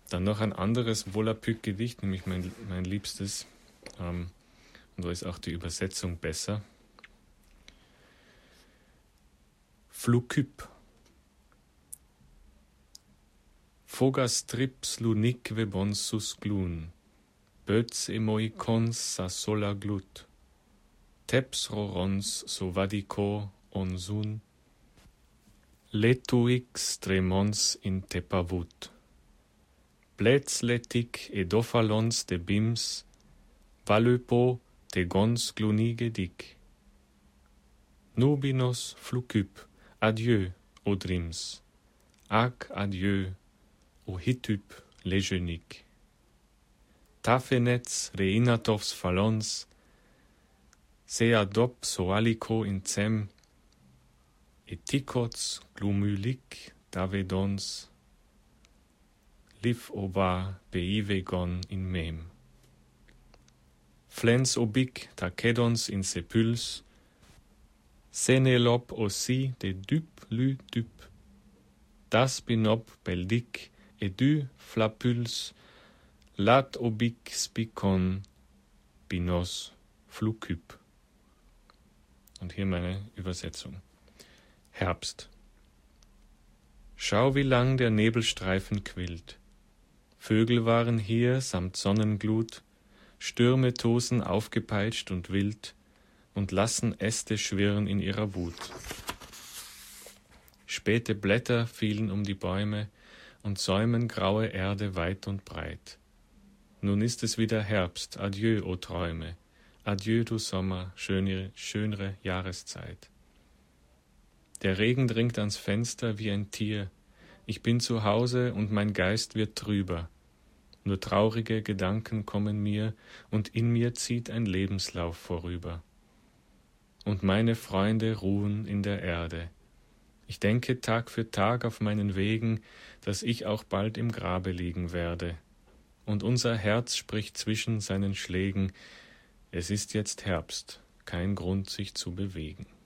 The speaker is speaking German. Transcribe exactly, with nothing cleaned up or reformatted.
Dann noch ein anderes Volapük-Gedicht, nämlich mein, mein liebstes. Ähm, und da ist auch die Übersetzung besser. Flukyp. Fogas trips lunique bonsus glun, böts emoikons sa sola glut, teps rorons so vadico onsun, letuix tremons in tepavut, blets letic edophalons de bims, valöpo tegons glunige dic. Nubinos flukyp, adieu, o drims, ac adieu, o hityp lejeunique. Tafenets reinatovs phalons, seadop soalico incem, eticots glumulic davedons, liv ova beivegon in mem. Flens obic takedons in sepüls, senelop aussi de dup lu dup, das binop beldic edu flapuls, lat obic spicon binos flukyp. Und hier meine Übersetzung. Herbst. Schau, wie lang der Nebelstreifen quillt. Vögel waren hier samt Sonnenglut, Stürme tosen aufgepeitscht und wild und lassen Äste schwirren in ihrer Wut. Späte Blätter fielen um die Bäume und säumen graue Erde weit und breit. Nun ist es wieder Herbst, adieu, o Träume, adieu, du Sommer, schönere, schönere Jahreszeit. Der Regen dringt ans Fenster wie ein Tier, ich bin zu Hause und mein Geist wird trüber. Nur traurige Gedanken kommen mir und in mir zieht ein Lebenslauf vorüber. Und meine Freunde ruhen in der Erde. Ich denke Tag für Tag auf meinen Wegen, dass ich auch bald im Grabe liegen werde. Und unser Herz spricht zwischen seinen Schlägen, es ist jetzt Herbst, kein Grund sich zu bewegen.